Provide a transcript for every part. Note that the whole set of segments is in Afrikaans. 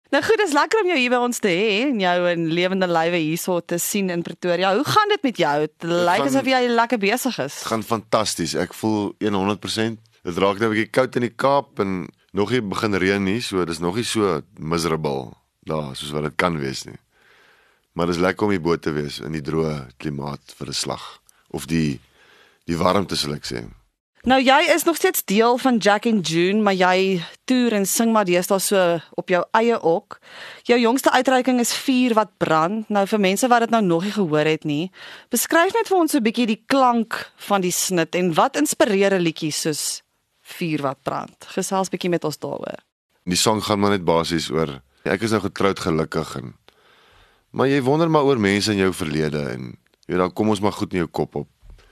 Nou goed, dis lekker om jou hier by ons te hê en jou in lewende lywe hierso te sien in Pretoria. Hoe gaan dit met jou? Dit lyk asof jy lekker besig is. Het gaan fantasties. Ek voel 100%. Dit raak nou 'n bietjie koud in die Kaap en nog nie begin reën nie, so dis nog nie so miserable daar soos wat dit kan wees nie. Maar dis lekker om hier bo te wees in die droë klimaat vir 'n slag of die warmte sal ek sê. Nou jy is nog steeds deel van Jack and June, maar jy toer en sing maar deesdae so op jou eie ook. Jou jongste uitreiking is Vuur wat brand. Nou vir mense wat dit nou nog nie gehoor het nie, beskryf net vir ons so 'n bietjie die klank van die snit en wat inspireer 'n liedjie soos Vuur wat brand. Gesels bietjie met ons daaroor. Die song gaan maar net basies oor ek is nou getroud gelukkig maar jy wonder maar oor mense in jou verlede en jy dan kom ons maar goed in jou kop op.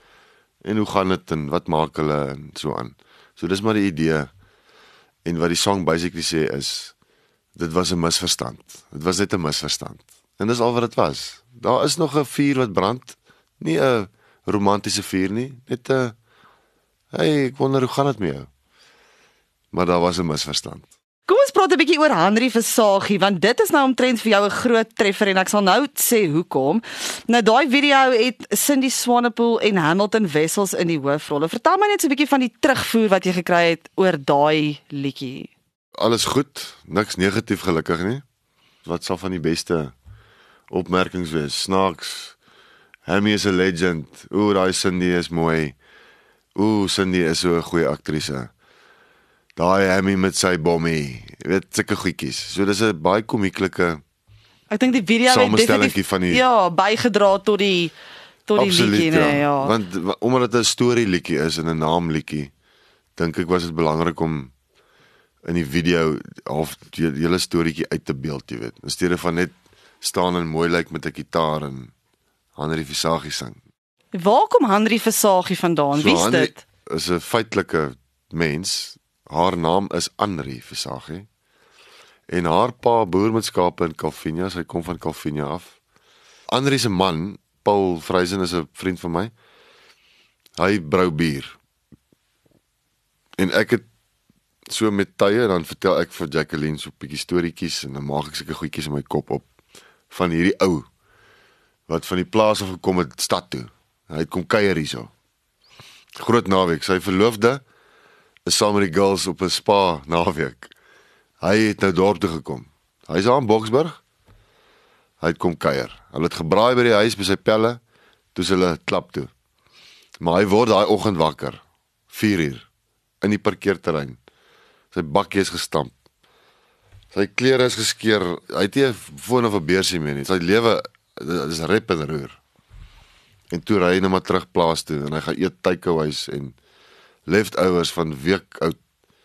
En hoe gaan dit en wat maak hulle en so aan. So dis maar die idee. En wat die song basically sê is, dit was 'n misverstand. Dit was net 'n misverstand. En dis al wat dit was. Daar is nog 'n vuur wat brand. Nie 'n romantiese vuur nie. Net 'n, hey, ek wonder hoe gaan dit met jou. Maar daar was 'n misverstand. Kom ons praat 'n bietjie oor Henry Versagie, want dit is nou omtrent vir jou 'n groot treffer en ek sal nou sê hoekom. Nou daai video het Cindy Swanepoel en Hamilton Wessels in die hoofrolle. Vertel my net so 'n bietjie van die terugvoer wat jy gekry het oor daai liedjie. Alles goed, niks negatief gelukkig nie. Wat sal van die beste opmerkings wees? Snaaks. Hammy is 'n legend. Ooh, daai Cindy is mooi. Ooh, Cindy is so 'n goeie aktrise. Daai Hammy met sy bommie, weet sulke goedjies. So dis 'n baie komieklike Ek dink die video het definitief van die bygedra tot die liedjie, nee, ja. Want omdat dit 'n storie liedjie is en 'n naam liedjie, dink ek was dit belangrik om in die video half die hele storieetjie uit te beeld, jy weet. In steede van net staan en mooi lyk met 'n gitaar en Henry Versagie sing. Waar kom Henry Versagie vandaan? Wie is dit? Is 'n feitelike mens. Haar naam is Henry Versagie. En haar pa boer met skape in Calvinia, sy kom van Calvinia af. Henry se man, Paul Vrysen, is 'n vriend van my. Hy brou bier. En ek het so met tye dan vertel ek vir Jacqueline so 'n bietjie storieetjies en dan maak ek sulke goedjies in my kop op van hierdie ou wat van die plaas af gekom het stad toe. Hy het kom kuier hierso. Groot naweek, sy verloofde is saam met die girls op 'n spa naweek. Hy het nou dorp toe gekom. Hy is aan Boksburg. Hy het kom kuier. Hulle het gebraai by die huis by sy pelle, toe is hulle klap toe. Maar hy word daai oggend wakker, 4:00, in die parkeerterrein. Sy bakkie is gestamp. Sy klere is geskeur. Hy het nie 'n foon of 'n beursie meer nie. Sy lewe is rep en roer. En toe ry hy net maar terug plaas toe en hy gaan eet takeaways en leftovers van week oud.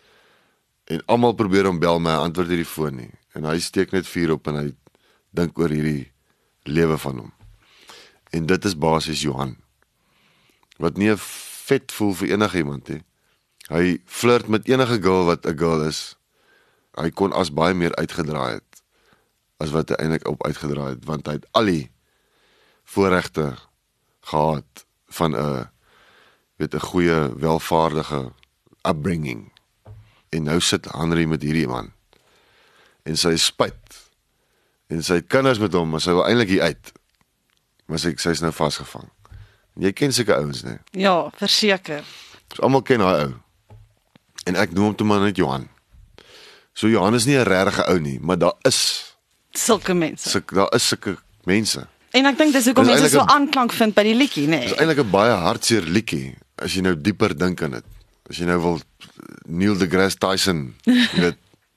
En almal probeer hom bel, maar hy antwoord nie die foon nie. En hy steek net vuur op en hy dink oor hierdie lewe van hom. En dit is basies Johan. Wat nie 'n vet voel vir enige iemand nie. Hy flirt met enige girl wat 'n girl is. Hy kon as baie meer uitgedraai het as wat hy eintlik op uitgedraai het, want hy het al die voorregte gehad van 'n goeie, welvaardige upbringing. En nou sit Henry met hierdie man. En sy spyt. En sy het kinders met hom, maar sy wil eintlik hier uit. Maar sy is nou vasgevang. Jy ken sulke ouens, né? Ja, verseker. So almal ken daai ou. En ek noem hom toe maar net Johan. So Johan is nie 'n regte ou nie, maar daar is sulke mense. Daar is sulke mense. En ek dink dis hoekom mense so aanklank vind by die liedjie, né? Dis eintlik 'n baie hartseer liedjie as jy nou dieper dink aan dit. As jy nou wil Neil deGrasse Tyson, jy weet,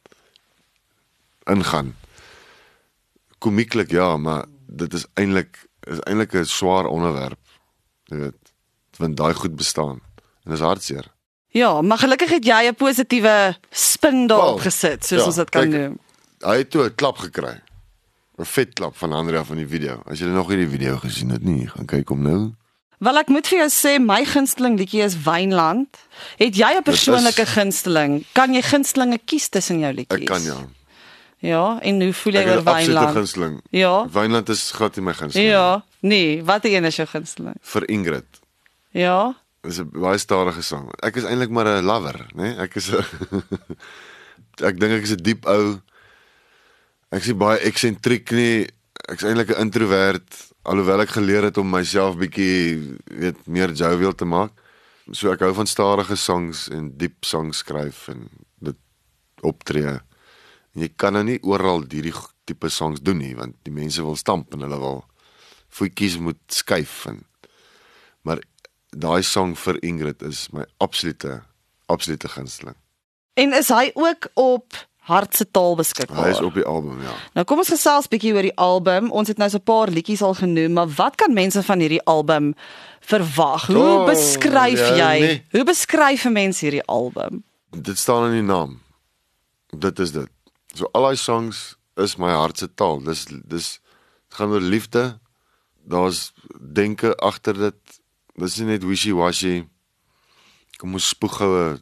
ingaan. Komieklik ja, maar dit is eintlik 'n swaar onderwerp. Jy weet, want daai goed bestaan. En dis hartseer. Ja, maar gelukkig het jy 'n positiewe spin daarop gesit, soos ons dit kan noem. Hy het toe 'n klap gekry. 'n Vet klap van Andrea van die video. As jy nog nie die video gesien het nie, gaan kyk hom nou. Wel, ek moet vir jou sê, my gunsteling liedjie is Wynland. Het jy 'n persoonlike gunsteling? Kan jy gunstelinge kies tussen jou liedjies? Ek kan ja. Ja, en hoe voel jy oor Wynland? Ek het 'n absolute gunsteling. Ja. Wynland is glad nie my gunsteling. Ja, nee, watter een is jou gunsteling? Vir Ingrid. Ja. Dis 'n baie stadige sang. Ek is eintlik maar 'n lover, né? Ek is 'n ek dink ek is 'n diep ou. Ek sê baie eksentriek nie, ek's eintlik 'n introvert, alhoewel ek geleer het om myself bietjie, meer jovial te maak. So ek hou van stadige songs en diep songs skryf en dit optree. En jy kan nou nie oral hierdie tipe songs doen nie, want die mense wil stamp en hulle wil voetjies moet skuif. Maar daai song vir Ingrid is my absolute gunsteling. En is hy ook op Hart se Taal beskikbaar? Hy is op die album, ja. Nou kom ons gesels bietjie oor die album. Ons het nou so 'n paar liedjies al genoem, maar wat kan mense van hierdie album verwag? Hoe beskryf jy? Nee. Hoe beskryf 'n mens hierdie album? Dit staan in die naam. Dit is dit. So al die songs is my hart se taal. Dis gaan oor liefde. Daar's denke agter dit. Dis nie net wishy-washy. Kom ons spoeg gou.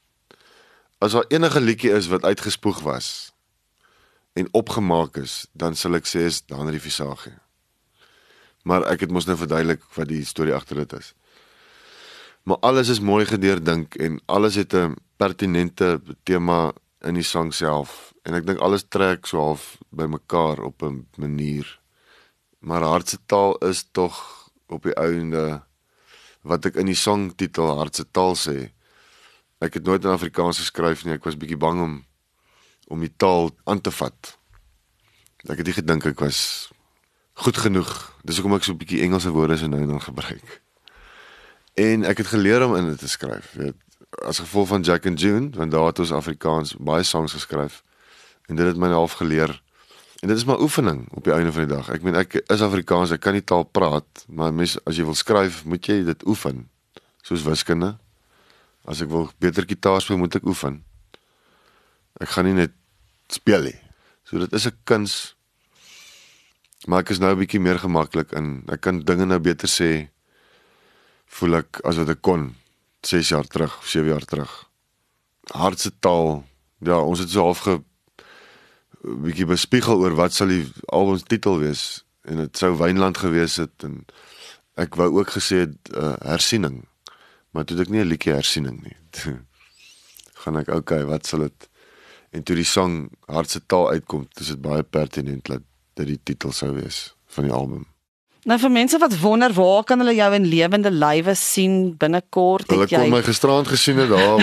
As daar enige liedjie is wat uitgespoeg was en opgemaak is, dan sal ek sê is Henri Visagie. Maar ek het mos nou verduidelik wat die storie agter dit is. Maar alles is mooi gedeurdink en alles het 'n pertinente tema in die sang self. En ek dink alles trek so half by mekaar op 'n manier. Maar Hart se Taal is tog op die einde wat ek in die songtitel Hart se Taal sê. Ek het nooit in Afrikaans geskryf nie, ek was bietjie bang om die taal aan te vat. Ek het nie gedink ek was goed genoeg. Dis hoekom ek so 'n bietjie Engelse woorde so nou en dan gebruik. En ek het geleer om in dit te skryf, weet, as gevolg van Jack and June, want daar het ons Afrikaans baie songs geskryf. En dit het my half geleer. En dit is maar oefening op die einde van die dag. Ek meen ek is Afrikaans, ek kan nie taal praat, maar mens, as jy wil skryf, moet jy dit oefen. Soos wiskunde. As ek wil beter gitaar speel, moet ek oefen. Ek gaan nie net speel nie. So dit is 'n kuns. Maar ek is nou 'n bietjie meer gemaklik in. Ek kan dinge nou beter sê, voel ek, as wat ek kon 6 jaar terug, 7 jaar terug. Hart se Taal. Ja, ons het so half 'n bietjie bespiegel oor wat sal die albumstitel wees. En dit sou Wynland gewees het en ek wou ook gesê het hersiening. Maar toe het ek nie 'n liedjie hersiening nie. Gaan ek, okay, wat sal dit? En toe die song Hart se Taal uitkom, is dit baie pertinent dat dit die titel sou wees van die album. Nou vir mense wat wonder, waar kan hulle jou in lewende lywe sien binnekort? Hulle kon my gisterand gesien het daar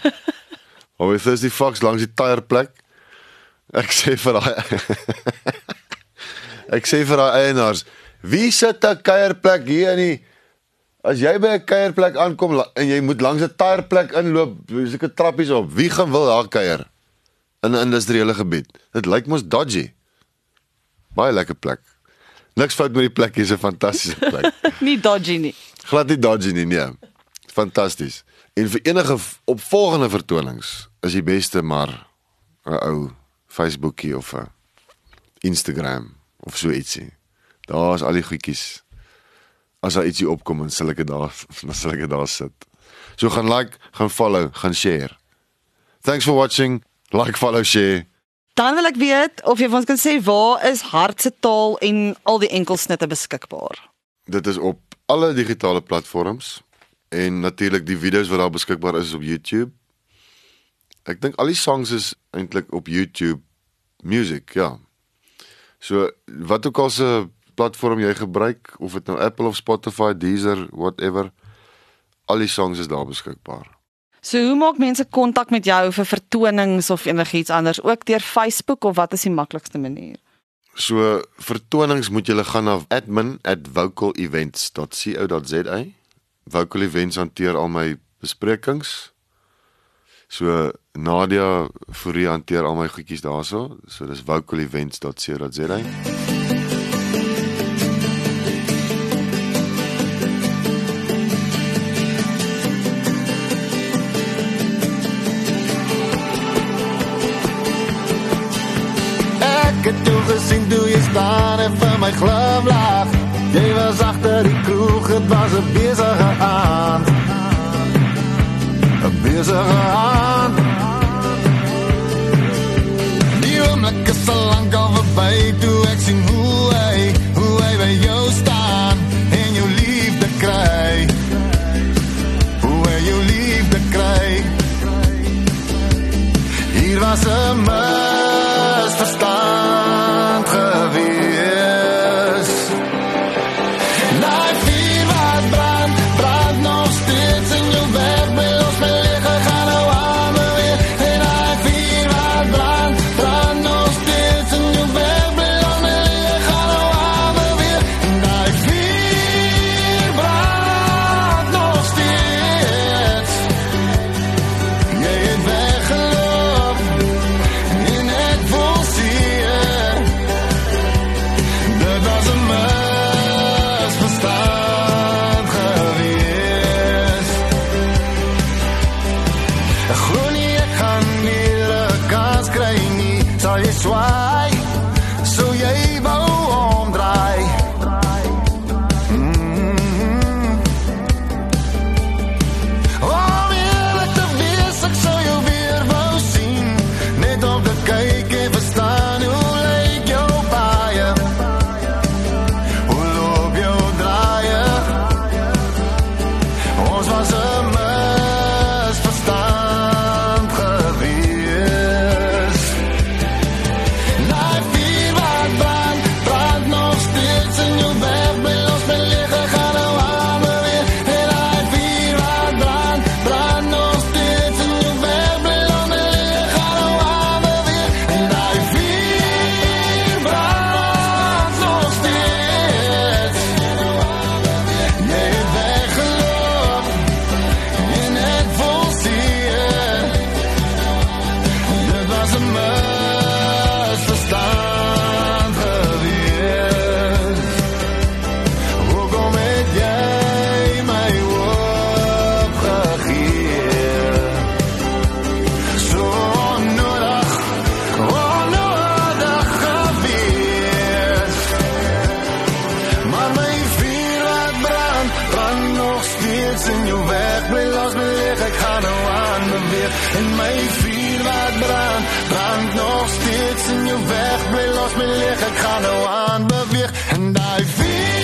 by Thirsty Fox langs die tyreplek. Ek sê vir daai eienaars, wie sit 'n kuierplek hier in die... As jy by 'n kuierplek aankom en jy moet langs 'n tyreplek inloop, sulke trappies op, wie gaan wil daar kuier in 'n industriële gebied? Dit lyk mos dodgy. Baie lekker plek. Niks fout met die plek, hier is 'n fantastiese plek. Nie dodgy nie. Glad nie dodgy nie, nee. Fantasties. En vir enige opvolgende vertonings is die beste maar 'n ou Facebookie of 'n Instagram of so ietsie. Daar is al die goedjies. As daar ietsie opkom, dan sal ek dit daar sit. So gaan like, gaan follow, gaan share. Thanks for watching. Like, follow, share. Dan wil ek weet of jy vir ons kan sê waar is Hart se Taal en al die enkelsnitte beskikbaar? Dit is op alle digitale platforms en natuurlik die video's wat daar beskikbaar is op YouTube. Ek dink al die songs is eintlik op YouTube Music, ja. So wat ook al se platform jy gebruik, of dit nou Apple of Spotify, Deezer, whatever, al die songs is daar beskikbaar. So hoe maak mense kontak met jou vir vertonings of enigiets anders, ook deur Facebook, of wat is die maklikste manier? So vertonings moet jy gaan na admin@vocalevents.co.za. Vocal Events hanteer al my besprekings. So Nadia Fourie hanteer al my goedjies daarso. So dis vocalevents.co.za. Ek het jou gesien toe jy staan en vir my glimlag. Jy was agter die kroeg, het was 'n besige aand. 'n Besige aand. Die oomblik is al lang al verby, toe ek sien hoe hy by jou staan en jou liefde kry. Hoe hy jou liefde kry. Hier was 'n misverstand. En my vuur wat brand nog steeds in jou weg. Bly los my leeg, ek gaan nou aan beweeg. En daai vuur